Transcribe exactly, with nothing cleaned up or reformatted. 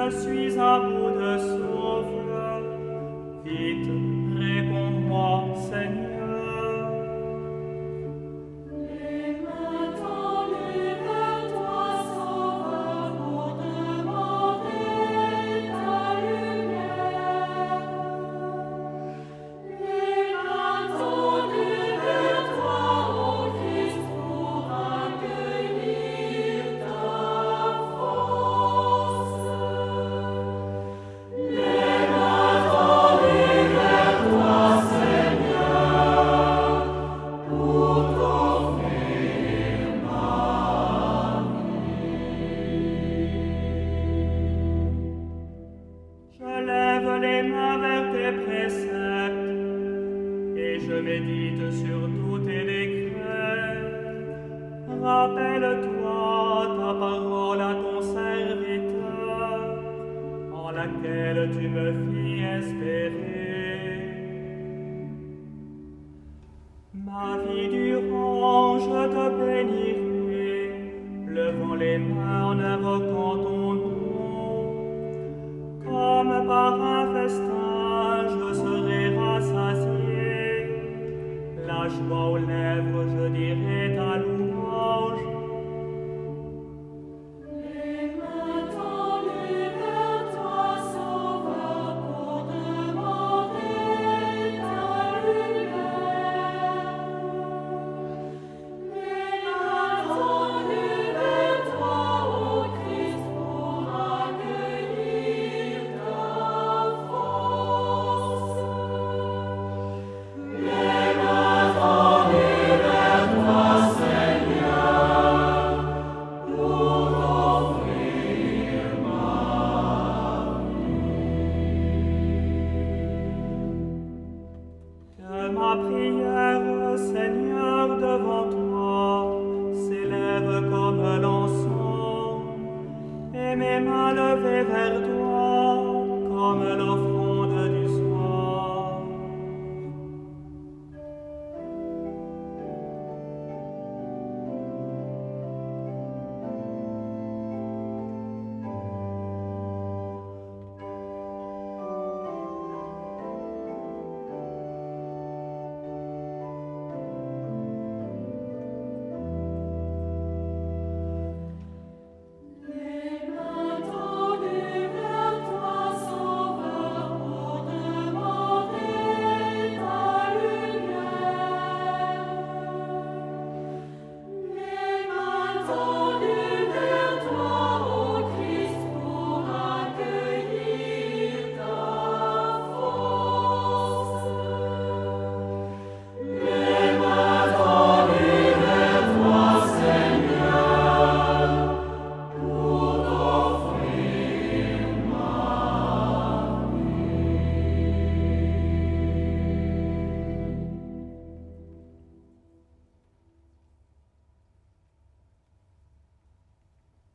je suis à bout de souffle. Vite, réponds-moi, Seigneur. Les mains tendues vers toi, Sauveur, pour demander ta lumière. Les mains tendues vers toi, ô Christ, pour accueillir ta force. Les mains tendues vers toi, Seigneur, pour t'offrir ma Je lève les mains vers tes préceptes et je médite sur tous tes décrets. Rappelle-toi ta parole à ton serviteur, en laquelle tu me fis espérer. Ma vie durant, je te bénirai, levant les mains en invoquant ton nom. Comme par un festin, je serai rassasié. La joie aux lèvres, je dirai ta louange. Les mains tendues vers toi, Sauveur, pour demander ta lumière. Les mains tendues vers toi, ô Christ, pour accueillir ta force. Les mains tendues vers toi, Seigneur, pour t'offrir ma Que ma prière, Seigneur, devant toi, s'élève comme l'encens, et mes mains levées vers toi, comme l'offrande